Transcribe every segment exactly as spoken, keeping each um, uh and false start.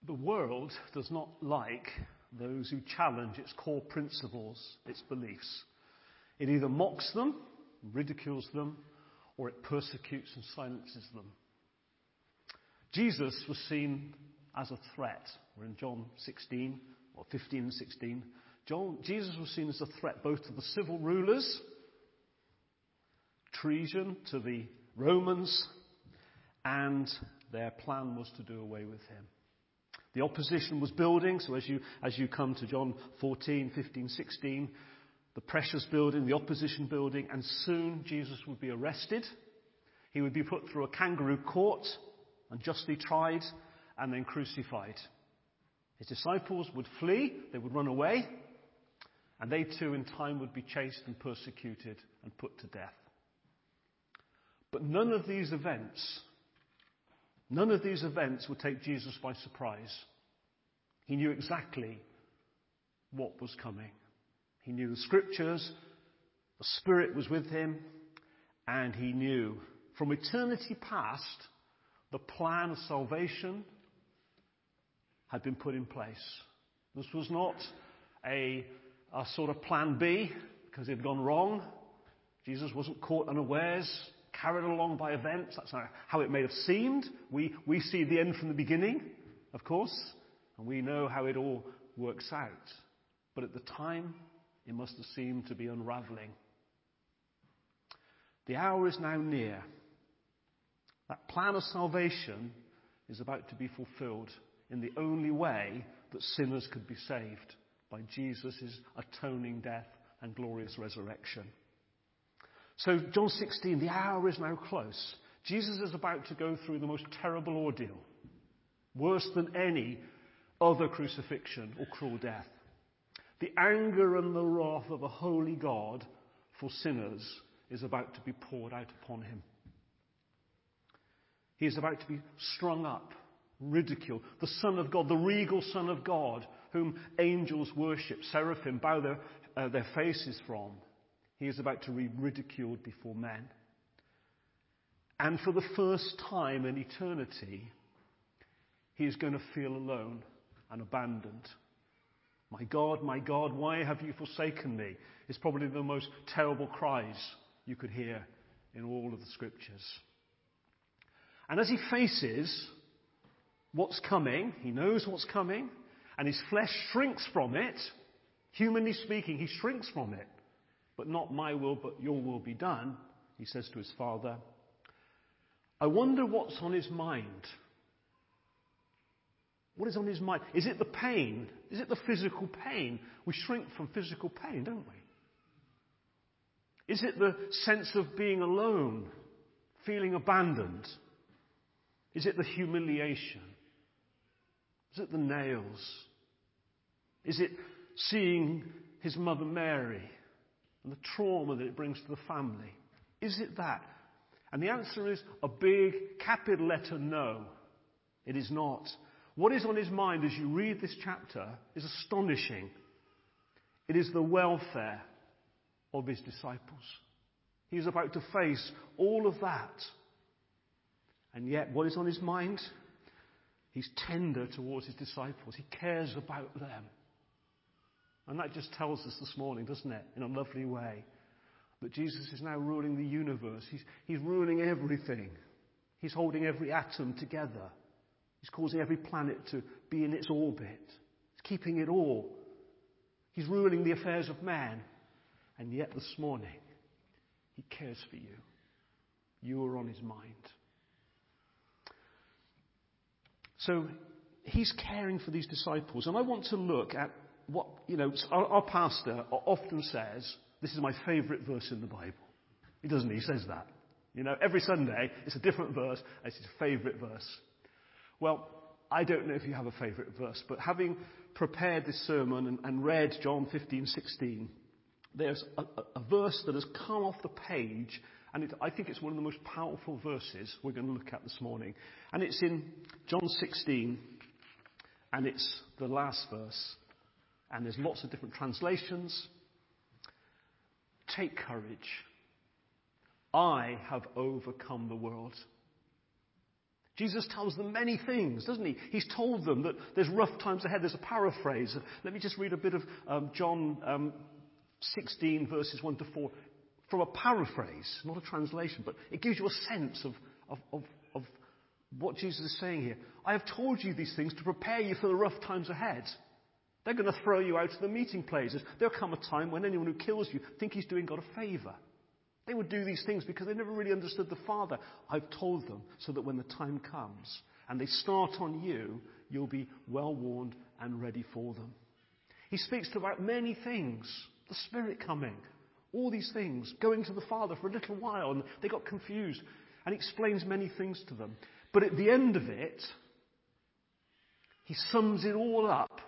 The world does not like those who challenge its core principles, its beliefs. It either mocks them, ridicules them, or it persecutes and silences them. Jesus was seen as a threat. We're in John sixteen, or fifteen and sixteen. John, Jesus was seen as a threat both to the civil rulers, treason to the Romans, and their plan was to do away with him. The opposition was building, so as you, as you come to John fourteen, fifteen, sixteen, the pressure's building, the opposition building, and soon Jesus would be arrested. He would be put through a kangaroo court, unjustly tried, and then crucified. His disciples would flee, they would run away, and they too in time would be chased and persecuted and put to death. But none of these events, none of these events would take Jesus by surprise. He knew exactly what was coming. He knew the scriptures, the Spirit was with him, and he knew from eternity past the plan of salvation had been put in place. This was not a, a sort of plan B because it had gone wrong. Jesus wasn't caught unawares, carried along by events. That's how it may have seemed. We, we see the end from the beginning, of course, and we know how it all works out. But at the time, it must have seemed to be unraveling. The hour is now near. That plan of salvation is about to be fulfilled in the only way that sinners could be saved, by Jesus' atoning death and glorious resurrection. So John sixteen, the hour is now close. Jesus is about to go through the most terrible ordeal, worse than any other crucifixion or cruel death. The anger and the wrath of a holy God for sinners is about to be poured out upon him. He is about to be strung up, ridiculed. The Son of God, the regal Son of God, whom angels worship, seraphim bow their, uh, their faces from. He is about to be ridiculed before men. And for the first time in eternity, he is going to feel alone and abandoned. My God, my God, why have you forsaken me? Is probably the most terrible cries you could hear in all of the scriptures. And as he faces what's coming, he knows what's coming, and his flesh shrinks from it. Humanly speaking, he shrinks from it. But not my will, but your will be done, he says to his Father. I wonder what's on his mind. What is on his mind? Is it the pain? Is it the physical pain? We shrink from physical pain, don't we? Is it the sense of being alone, feeling abandoned? Is it the humiliation? Is it the nails? Is it seeing his mother Mary and the trauma that it brings to the family? Is it that? And the answer is a big capital letter no. It is not. What is on his mind as you read this chapter is astonishing. It is the welfare of his disciples. He is about to face all of that. And yet, what is on his mind? He's tender towards his disciples. He cares about them. And that just tells us this morning, doesn't it, in a lovely way, that Jesus is now ruling the universe. He's, he's ruling everything. He's holding every atom together. He's causing every planet to be in its orbit. He's keeping it all. He's ruling the affairs of man. And yet this morning, he cares for you. You are on his mind. So he's caring for these disciples. And I want to look at what, you know, our, our pastor often says, this is my favourite verse in the Bible. He doesn't, he says that. You know, every Sunday, it's a different verse, and it's his favourite verse. Well, I don't know if you have a favourite verse, but having prepared this sermon and, and read John fifteen, sixteen, there's a, a, a verse that has come off the page, and it, I think it's one of the most powerful verses we're going to look at this morning. And it's in John sixteen, and it's the last verse, and there's lots of different translations. Take courage. I have overcome the world. Jesus tells them many things, doesn't he? He's told them that there's rough times ahead. There's a paraphrase. Let me just read a bit of um, John um, sixteen, verses one to four, from a paraphrase, not a translation, but it gives you a sense of, of, of, of what Jesus is saying here. I have told you these things to prepare you for the rough times ahead. They're going to throw you out of the meeting places. There'll come a time when anyone who kills you think he's doing God a favour. They would do these things because they never really understood the Father. I've told them so that when the time comes and they start on you, you'll be well warned and ready for them. He speaks about many things. The Spirit coming. All these things. Going to the Father for a little while. And they got confused. And he explains many things to them. But at the end of it, he sums it all up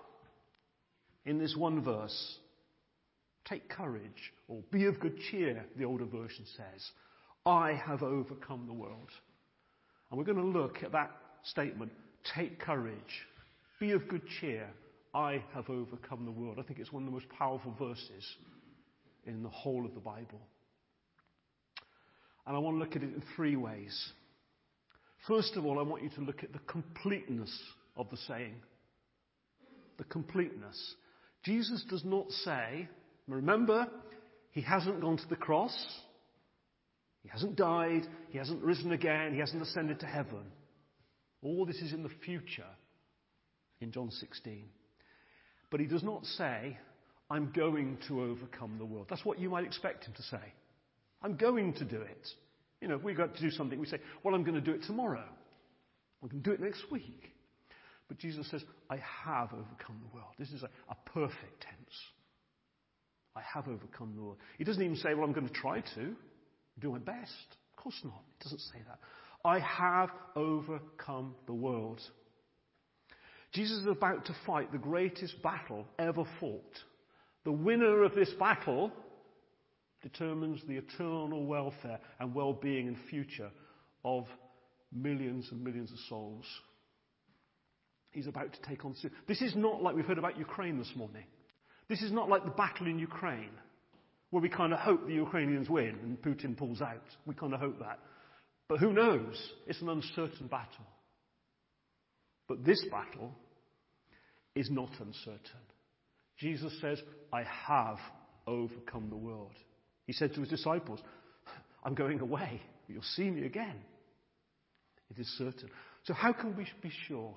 in this one verse. Take courage, or be of good cheer, the older version says. I have overcome the world. And we're going to look at that statement. Take courage. Be of good cheer. I have overcome the world. I think it's one of the most powerful verses in the whole of the Bible. And I want to look at it in three ways. First of all, I want you to look at the completeness of the saying. The completeness. Jesus does not say, remember, he hasn't gone to the cross. He hasn't died. He hasn't risen again. He hasn't ascended to heaven. All this is in the future in John sixteen. But he does not say, I'm going to overcome the world. That's what you might expect him to say. I'm going to do it. You know, if we've got to do something, we say, well, I'm going to do it tomorrow. I'm going to do it next week. But Jesus says, I have overcome the world. This is a, a perfect tense. I have overcome the world. He doesn't even say, well, I'm going to try to do my best. Of course not. He doesn't say that. I have overcome the world. Jesus is about to fight the greatest battle ever fought. The winner of this battle determines the eternal welfare and well-being and future of millions and millions of souls. He's about to take on... This is not like we've heard about Ukraine this morning. This is not like the battle in Ukraine, where we kind of hope the Ukrainians win and Putin pulls out. We kind of hope that. But who knows? It's an uncertain battle. But this battle is not uncertain. Jesus says, I have overcome the world. He said to his disciples, I'm going away, but you'll see me again. It is certain. So how can we be sure?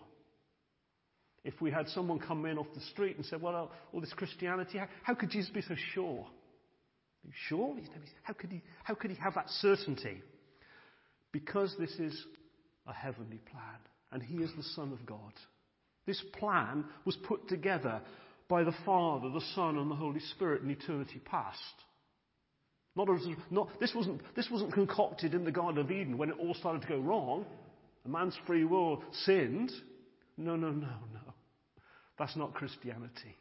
If we had someone come in off the street and said, well, all this Christianity, how, how could Jesus be so sure? Are you sure? How could he, how could he have that certainty? Because this is a heavenly plan, and he is the Son of God. This plan was put together by the Father, the Son, and the Holy Spirit in eternity past. Not, as, not this wasn't this wasn't concocted in the Garden of Eden when it all started to go wrong. A man's free will sinned. No, no, no, no. That's not Christianity.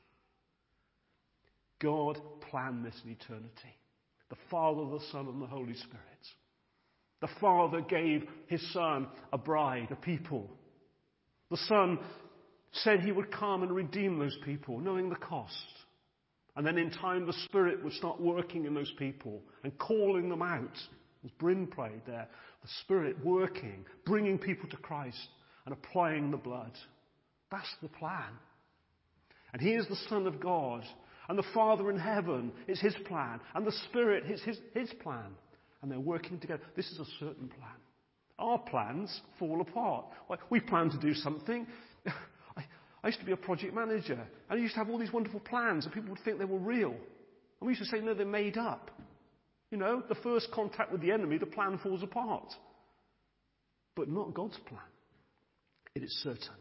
God planned this in eternity. The Father, the Son, and the Holy Spirit. The Father gave his Son a bride, a people. The Son said he would come and redeem those people, knowing the cost. And then in time the Spirit would start working in those people and calling them out. As Bryn prayed there, the Spirit working, bringing people to Christ and applying the blood. That's the plan. And he is the Son of God. And the Father in heaven is his plan. And the Spirit is his, his plan. And they're working together. This is a certain plan. Our plans fall apart. We plan to do something. I, I used to be a project manager. And I used to have all these wonderful plans. And people would think they were real. And we used to say, no, they're made up. You know, the first contact with the enemy, the plan falls apart. But not God's plan. It is certain.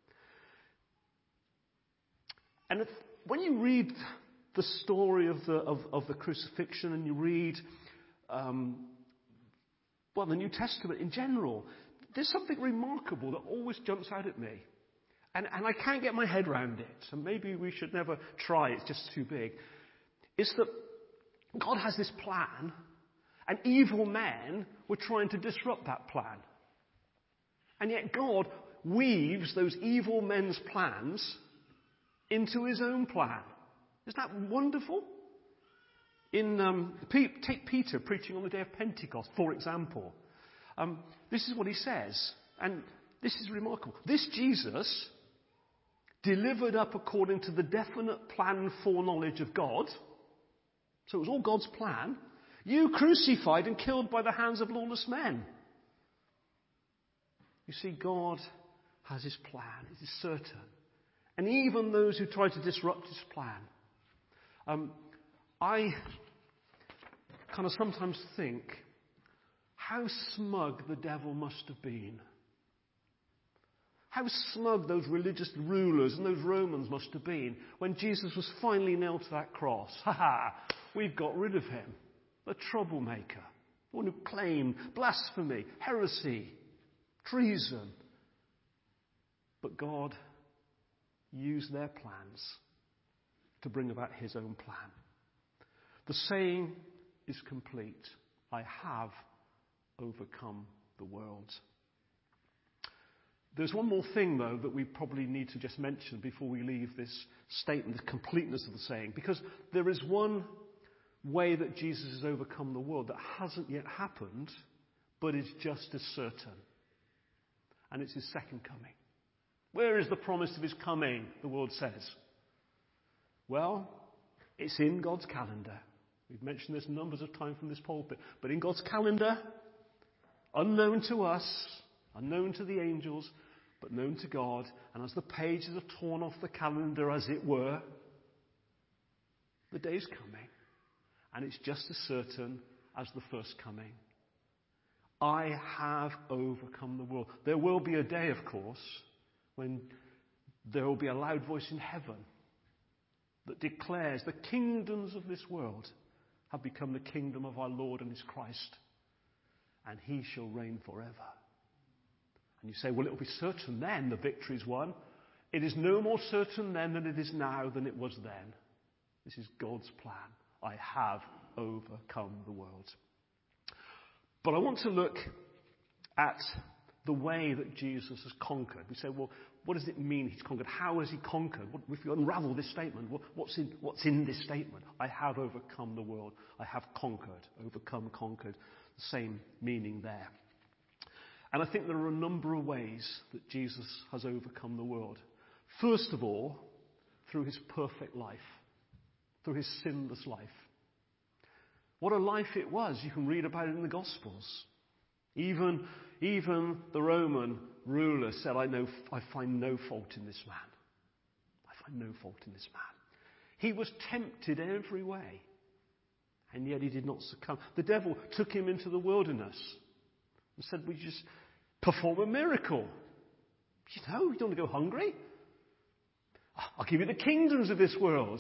And if, when you read the story of the, of, of the crucifixion and you read, um, well, the New Testament in general, there's something remarkable that always jumps out at me. And, and I can't get my head around it. So maybe we should never try. It's just too big. It's that God has this plan, and evil men were trying to disrupt that plan. And yet God weaves those evil men's plans into his own plan. Isn't that wonderful? In um, take Peter preaching on the day of Pentecost, for example. Um, this is what he says. And this is remarkable. This Jesus, delivered up according to the definite plan and foreknowledge of God, so it was all God's plan, you crucified and killed by the hands of lawless men. You see, God has his plan. It is certain. And even those who try to disrupt his plan. Um, I kind of sometimes think how smug the devil must have been. How smug those religious rulers and those Romans must have been when Jesus was finally nailed to that cross. Ha ha! We've got rid of him. The troublemaker. The one who claimed blasphemy, heresy, treason. But God used their plans to bring about his own plan. The saying is complete. I have overcome the world. There's one more thing, though, that we probably need to just mention before we leave this statement, the completeness of the saying. Because there is one way that Jesus has overcome the world that hasn't yet happened, but is just as certain. And it's his second coming. Where is the promise of his coming, the world says? Well, it's in God's calendar. We've mentioned this numbers of times from this pulpit. But in God's calendar, unknown to us, unknown to the angels, but known to God. And as the pages are torn off the calendar, as it were, the day's coming. And it's just as certain as the first coming. I have overcome the world. There will be a day, of course, when there will be a loud voice in heaven that declares the kingdoms of this world have become the kingdom of our Lord and his Christ, and he shall reign forever. And you say, well, it will be certain then the victory's won. It is no more certain then than it is now than it was then. This is God's plan. I have overcome the world. But I want to look at the way that Jesus has conquered. We say, well, what does it mean he's conquered? How has he conquered? What, if you unravel this statement, what, what's, in, what's in this statement? I have overcome the world. I have conquered. Overcome, conquered. The same meaning there. And I think there are a number of ways that Jesus has overcome the world. First of all, through his perfect life. Through his sinless life. What a life it was. You can read about it in the Gospels. Even, even the Roman ruler said, I know, I find no fault in this man. I find no fault in this man. He was tempted every way. And yet he did not succumb. The devil took him into the wilderness and said, we just perform a miracle. You know, you don't want to go hungry? I'll give you the kingdoms of this world.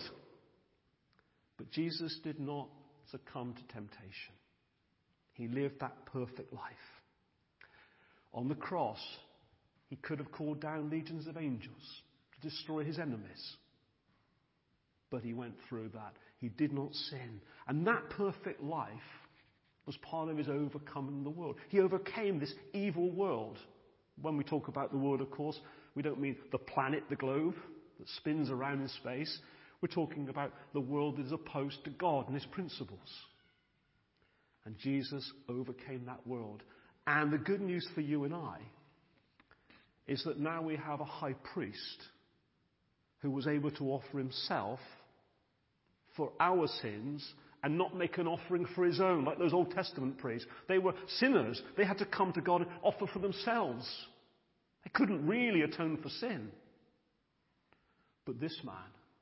But Jesus did not succumb to temptation. He lived that perfect life. On the cross, he could have called down legions of angels to destroy his enemies. But he went through that. He did not sin. And that perfect life was part of his overcoming the world. He overcame this evil world. When we talk about the world, of course, we don't mean the planet, the globe, that spins around in space. We're talking about the world that is opposed to God and his principles. And Jesus overcame that world. And the good news for you and I is that now we have a high priest who was able to offer himself for our sins and not make an offering for his own, like those Old Testament priests. They were sinners. They had to come to God and offer for themselves. They couldn't really atone for sin. But this man,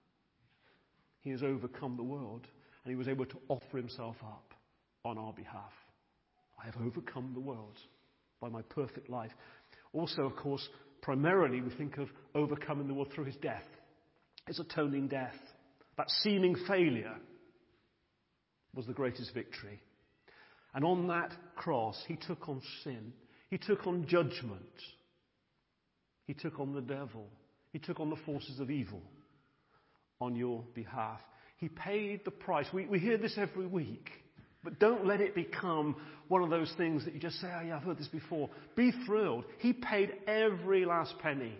he has overcome the world, and he was able to offer himself up on our behalf. I have overcome the world by my perfect life. Also, of course, primarily we think of overcoming the world through his death. His atoning death. That seeming failure was the greatest victory. And on that cross, he took on sin. He took on judgment. He took on the devil. He took on the forces of evil on your behalf. He paid the price. We, we hear this every week. But don't let it become one of those things that you just say, oh yeah, I've heard this before. Be thrilled. He paid every last penny.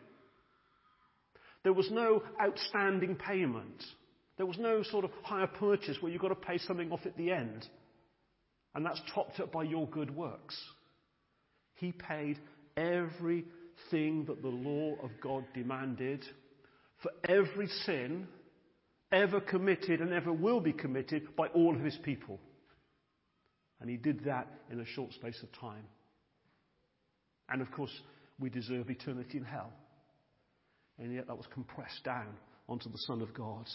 There was no outstanding payment. There was no sort of hire purchase where you've got to pay something off at the end. And that's topped up by your good works. He paid every thing that the law of God demanded for every sin ever committed and ever will be committed by all of his people. And he did that in a short space of time. And of course, we deserve eternity in hell. And yet that was compressed down onto the Son of God.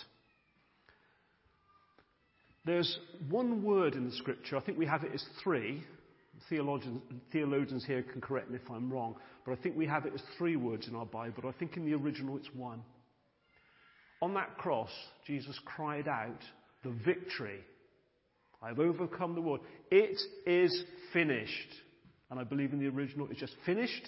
There's one word in the scripture, I think we have it as three. Theologians, theologians here can correct me if I'm wrong, but I think we have it as three words in our Bible. I think in the original it's one. On that cross, Jesus cried out the victory. I've overcome the world. It is finished. And I believe in the original it's just finished.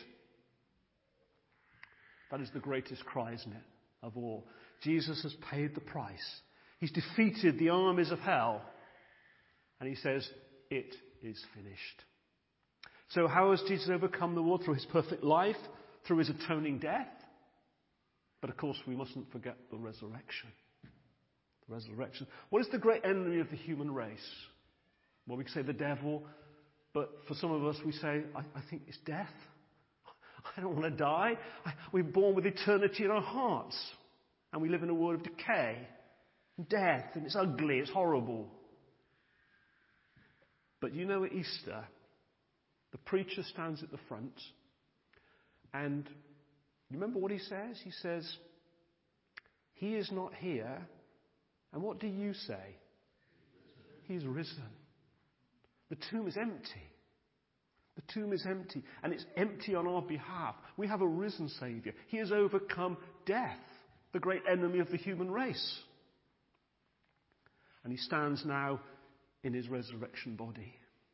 That is the greatest cry, isn't it, of all. Jesus has paid the price. He's defeated the armies of hell. And he says, it is finished. So how has Jesus overcome the world? Through his perfect life, through his atoning death. But of course, we mustn't forget the resurrection. The resurrection. What is the great enemy of the human race? Well, we can say the devil, but for some of us, we say, I, I think it's death. I don't want to die. I, we're born with eternity in our hearts. And we live in a world of decay and death, and it's ugly, it's horrible. But you know, at Easter, the preacher stands at the front, and remember what he says? He says, he is not here. And what do you say? He's risen. The tomb is empty. The tomb is empty. And it's empty on our behalf. We have a risen Saviour. He has overcome death, the great enemy of the human race. And he stands now in his resurrection body.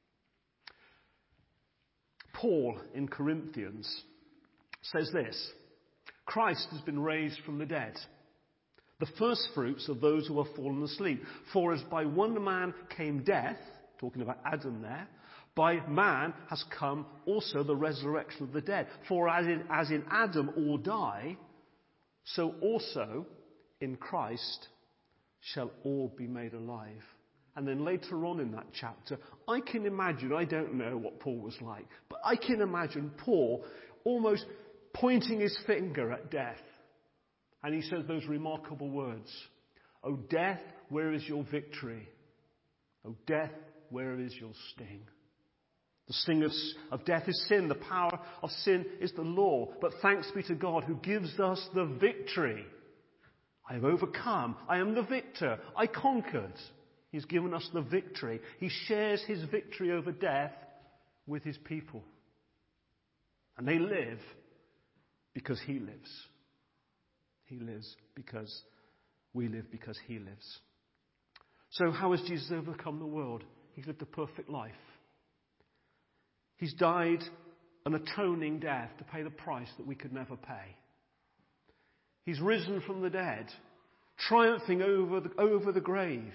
Paul in Corinthians says this: Christ has been raised from the dead, the first fruits of those who have fallen asleep. For as by one man came death, talking about Adam there, by man has come also the resurrection of the dead. For as in, as in Adam all die, so also in Christ shall all be made alive. And then later on in that chapter, I can imagine, I don't know what Paul was like, but I can imagine Paul almost pointing his finger at death. And he says those remarkable words, O death, where is your victory? O death, where is your sting? The sting of, of death is sin. The power of sin is the law. But thanks be to God who gives us the victory. I have overcome. I am the victor. I conquered. He's given us the victory. He shares his victory over death with his people. And they live because he lives. He lives because we live because he lives. So how has Jesus overcome the world? He's lived a perfect life. He's died an atoning death to pay the price that we could never pay. He's risen from the dead, triumphing over the, over the grave.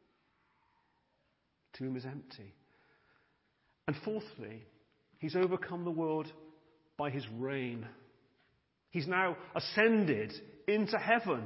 The tomb is empty. And fourthly, he's overcome the world by his reign. He's now ascended into heaven.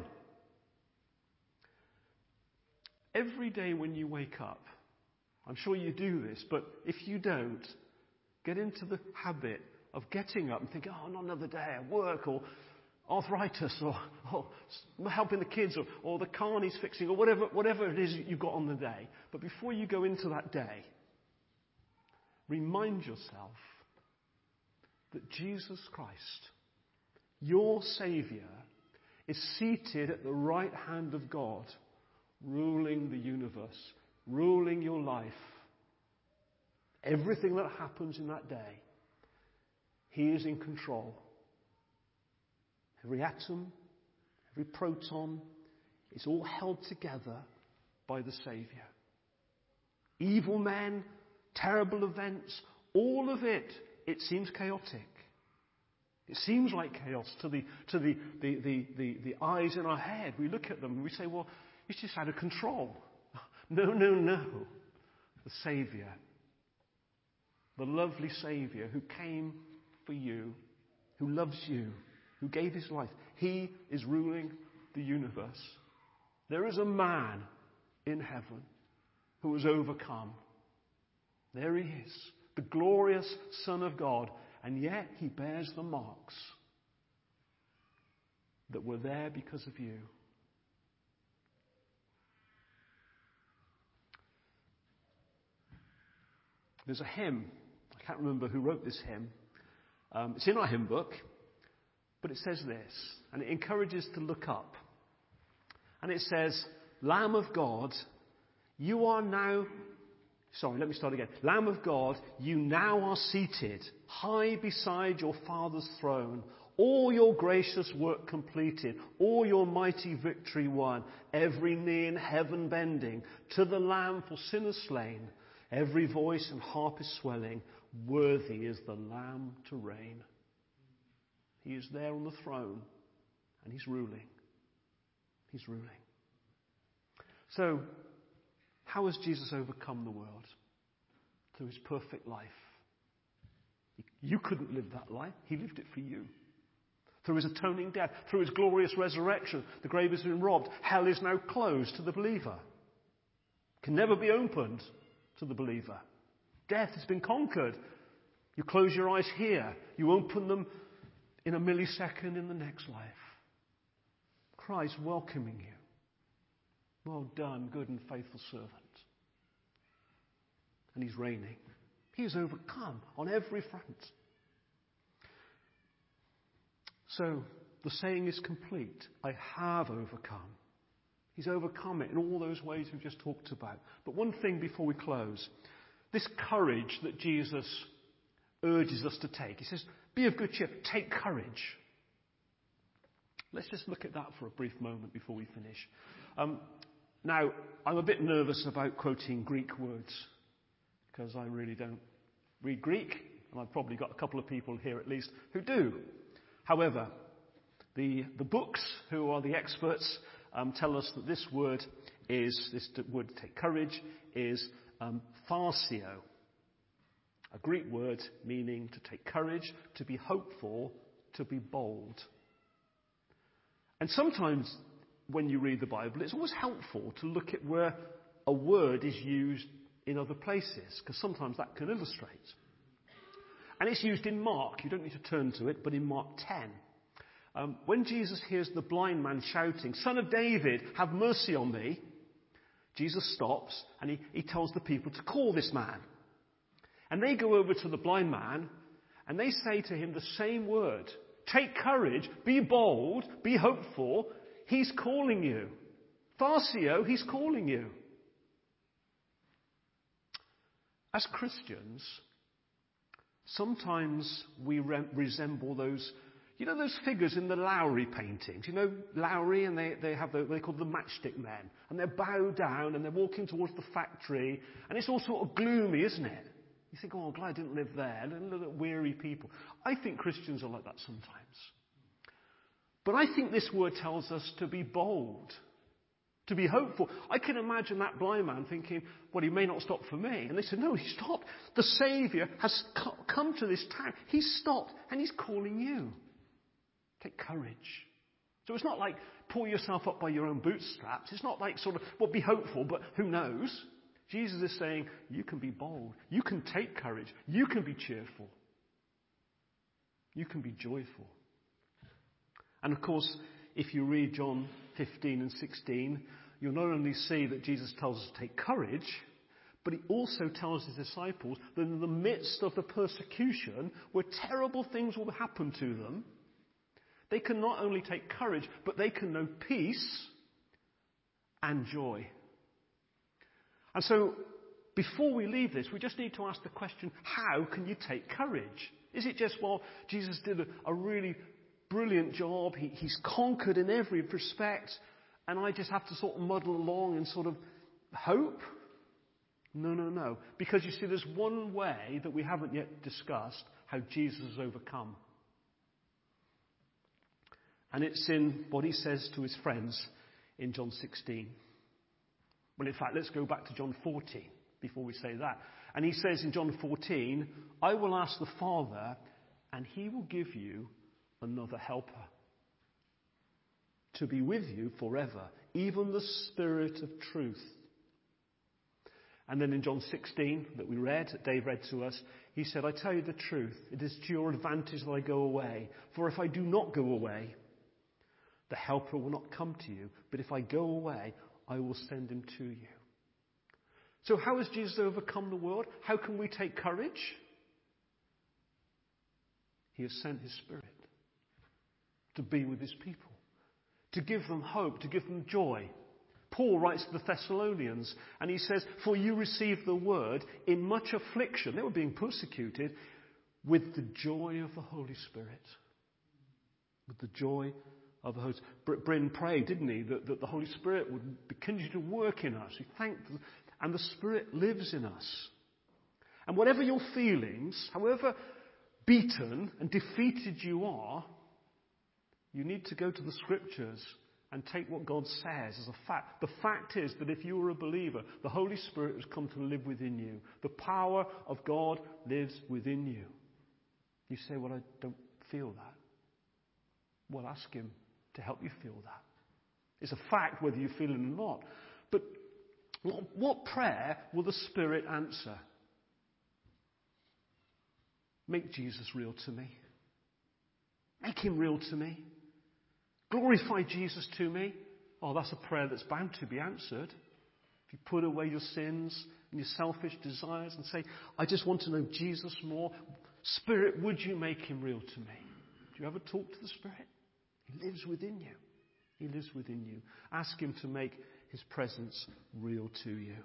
Every day when you wake up, I'm sure you do this, but if you don't, get into the habit of getting up and thinking, oh, not another day at work, or arthritis, or, or helping the kids, or, or the car needs fixing, or whatever, whatever it is you've got on the day. But before you go into that day, remind yourself that Jesus Christ, your Saviour, is seated at the right hand of God, ruling the universe, ruling your life. Everything that happens in that day, he is in control. Every atom, every proton, is all held together by the Saviour. Evil men, terrible events, all of it, it seems chaotic. It seems like chaos to the to the, the, the, the, the eyes in our head. We look at them and we say, well, it's just out of control. No, no, no. The Saviour, the lovely Saviour who came for you, who loves you, who gave his life, he is ruling the universe. There is a man in heaven who has overcome. There he is, the glorious Son of God. And yet he bears the marks that were there because of you. There's a hymn. I can't remember who wrote this hymn. Um, it's in our hymn book. But it says this, and it encourages to look up. And it says, Lamb of God, you are now... Sorry, let me start again. Lamb of God, you now are seated high beside your Father's throne. All your gracious work completed, all your mighty victory won. Every knee in heaven bending to the Lamb for sinners slain. Every voice and harp is swelling. Worthy is the Lamb to reign. He is there on the throne, and he's ruling. He's ruling. So, how has Jesus overcome the world? Through his perfect life. You couldn't live that life. He lived it for you. Through his atoning death, through his glorious resurrection, the grave has been robbed. Hell is now closed to the believer. Can never be opened to the believer. Death has been conquered. You close your eyes here. You open them in a millisecond in the next life. Christ welcoming you. Well done, good and faithful servant. And he's reigning. He has overcome on every front. So, the saying is complete. I have overcome. He's overcome it in all those ways we've just talked about. But one thing before we close. This courage that Jesus urges us to take. He says, be of good cheer. Take courage. Let's just look at that for a brief moment before we finish. Um, now, I'm a bit nervous about quoting Greek words because I really don't read Greek, and I've probably got a couple of people here at least who do. However, the, the books, who are the experts, um, tell us that this word is, this word take courage, is um, phasio. A Greek word meaning to take courage, to be hopeful, to be bold. And sometimes when you read the Bible, it's always helpful to look at where a word is used in other places, because sometimes that can illustrate. And it's used in Mark. You don't need to turn to it, but in Mark ten. Um, when Jesus hears the blind man shouting, Son of David, have mercy on me, Jesus stops and he, he tells the people to call this man. And they go over to the blind man and they say to him the same word. Take courage, be bold, be hopeful. He's calling you. Phasio, he's calling you. As Christians, sometimes we re- resemble those, you know, those figures in the Lowry paintings. You know, Lowry, and they, they have the, they call the matchstick men. And they're bowed down and they're walking towards the factory. And it's all sort of gloomy, isn't it? You think, oh, I'm glad I didn't live there. Look at weary people. I think Christians are like that sometimes. But I think this word tells us to be bold, to be hopeful. I can imagine that blind man thinking, well, he may not stop for me. And they said, no, he stopped. The Saviour has come to this town. He's stopped and he's calling you. Take courage. So it's not like pull yourself up by your own bootstraps. It's not like sort of, well, be hopeful, but who knows? Jesus is saying, you can be bold. You can take courage. You can be cheerful. You can be joyful. And of course, if you read John fifteen and sixteen, you'll not only see that Jesus tells us to take courage, but he also tells his disciples that in the midst of the persecution, where terrible things will happen to them, they can not only take courage, but they can know peace and joy. And so, before we leave this, we just need to ask the question, how can you take courage? Is it just, well, Jesus did a, a really brilliant job, he, he's conquered in every respect, and I just have to sort of muddle along and sort of hope? No, no, no. Because you see, there's one way that we haven't yet discussed how Jesus has overcome. And it's in what he says to his friends in John sixteen. Well, in fact, let's go back to John fourteen before we say that. And he says in John fourteen, I will ask the Father, and he will give you another helper to be with you forever, even the Spirit of truth. And then in John sixteen that we read, that Dave read to us, he said, I tell you the truth, it is to your advantage that I go away. For if I do not go away, the Helper will not come to you. But if I go away, I will send him to you. So how has Jesus overcome the world? How can we take courage? He has sent his Spirit to be with his people, to give them hope, to give them joy. Paul writes to the Thessalonians and he says, for you received the word in much affliction. They were being persecuted with the joy of the Holy Spirit. With the joy of the Holy Spirit. Bryn prayed, didn't he, that, that the Holy Spirit would continue to work in us. He thanked them, and the Spirit lives in us. And whatever your feelings, however beaten and defeated you are, you need to go to the Scriptures and take what God says as a fact. The fact is that if you are a believer, the Holy Spirit has come to live within you. The power of God lives within you. You say, well, I don't feel that. Well, ask him to help you feel that. It's a fact whether you feel it or not. But what, what prayer will the Spirit answer? Make Jesus real to me. Make him real to me. Glorify Jesus to me. Oh, that's a prayer that's bound to be answered. If you put away your sins and your selfish desires and say, I just want to know Jesus more. Spirit, would you make him real to me? Do you ever talk to the Spirit? He lives within you. He lives within you. Ask him to make his presence real to you.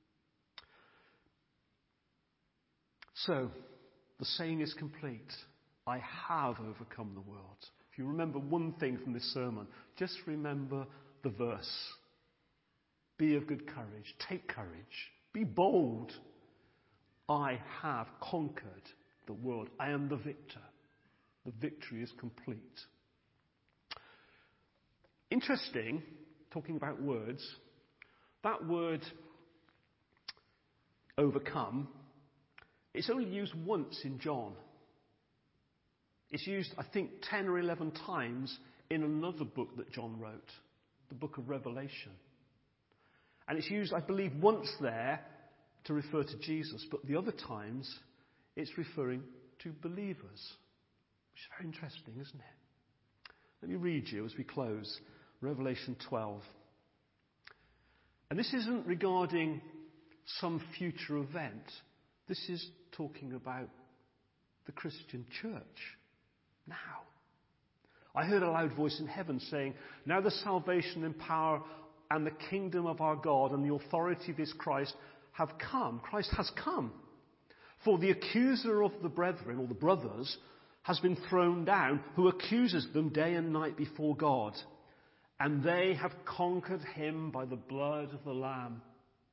So, the saying is complete. I have overcome the world. If you remember one thing from this sermon, just remember the verse. Be of good courage. Take courage. Be bold. I have conquered the world. I am the victor. The victory is complete. Interesting, talking about words, that word overcome, it's only used once in John. It's used, I think, ten or eleven times in another book that John wrote, the book of Revelation. And it's used, I believe, once there to refer to Jesus, but the other times it's referring to believers, which is very interesting, isn't it? Let me read you as we close Revelation twelve. And this isn't regarding some future event. This is talking about the Christian church now. I heard a loud voice in heaven saying, now the salvation and power and the kingdom of our God and the authority of his Christ have come. Christ has come. For the accuser of the brethren, or the brothers, has been thrown down, who accuses them day and night before God. And they have conquered him by the blood of the Lamb.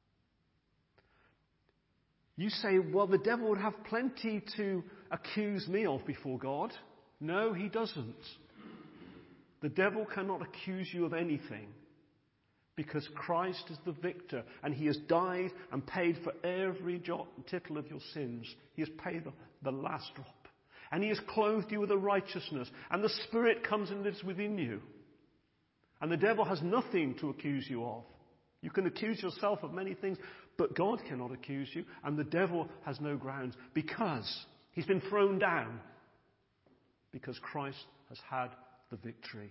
You say, well, the devil would have plenty to accuse me of before God. No, he doesn't. The devil cannot accuse you of anything, because Christ is the victor, and he has died and paid for every jot and tittle of your sins. He has paid the, the last drop. And he has clothed you with a righteousness, and the Spirit comes and lives within you. And the devil has nothing to accuse you of. You can accuse yourself of many things, but God cannot accuse you, and the devil has no grounds, because he's been thrown down, because Christ has had the victory.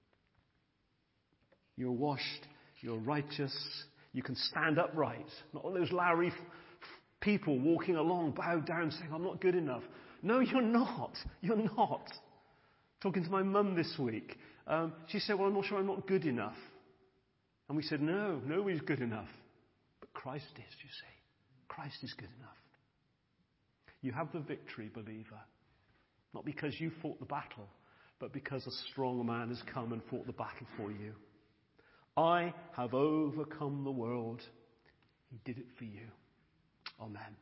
You're washed, you're righteous, you can stand upright. Not all those Lowry f- people walking along, bowed down, saying, I'm not good enough. No, you're not. You're not. Talking to my mum this week, um, she said, well, I'm not sure I'm not good enough. And we said, no, nobody's good enough. But Christ is, you see. Christ is good enough. You have the victory, believer. Not because you fought the battle, but because a strong man has come and fought the battle for you. I have overcome the world. He did it for you. Amen.